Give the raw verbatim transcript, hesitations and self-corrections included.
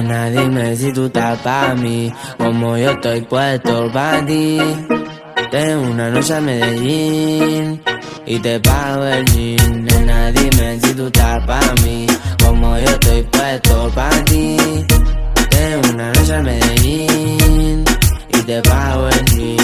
Nena, dime si tú estás pa' mí, como yo estoy puesto pa' ti. Tengo una noche a Medellín y te pago el jean. Nena, dime si tú estás pa' mí, como yo estoy puesto pa'